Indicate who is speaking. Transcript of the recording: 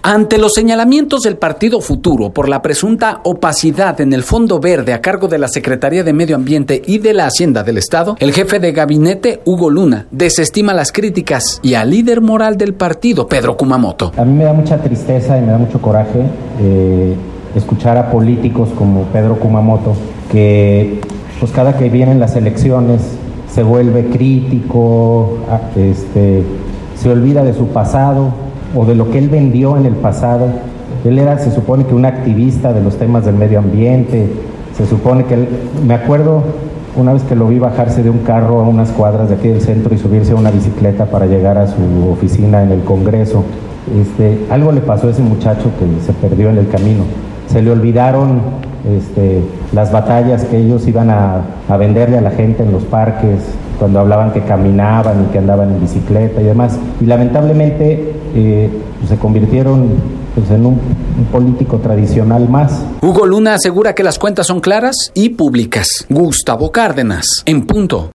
Speaker 1: Ante los señalamientos del Partido Futuro por la presunta opacidad en el Fondo Verde a cargo de la Secretaría de Medio Ambiente y de la Hacienda del Estado, el jefe de gabinete, Hugo Luna, desestima las críticas y al líder moral del partido, Pedro Kumamoto.
Speaker 2: A mí me da mucha tristeza y me da mucho coraje escuchar a políticos como Pedro Kumamoto, que pues cada que vienen las elecciones se vuelve crítico, se olvida de su pasado o de lo que él vendió en el pasado. Él era, se supone que un activista de los temas del medio ambiente, se supone que me acuerdo una vez que lo vi bajarse de un carro a unas cuadras de aquí del centro y subirse a una bicicleta para llegar a su oficina en el Congreso. Algo le pasó a ese muchacho que se perdió en el camino. Se le olvidaron las batallas que ellos iban a venderle a la gente en los parques, cuando hablaban que caminaban y que andaban en bicicleta y demás. Y lamentablemente se convirtieron en un político tradicional más.
Speaker 1: Hugo Luna asegura que las cuentas son claras y públicas. Gustavo Cárdenas, en punto.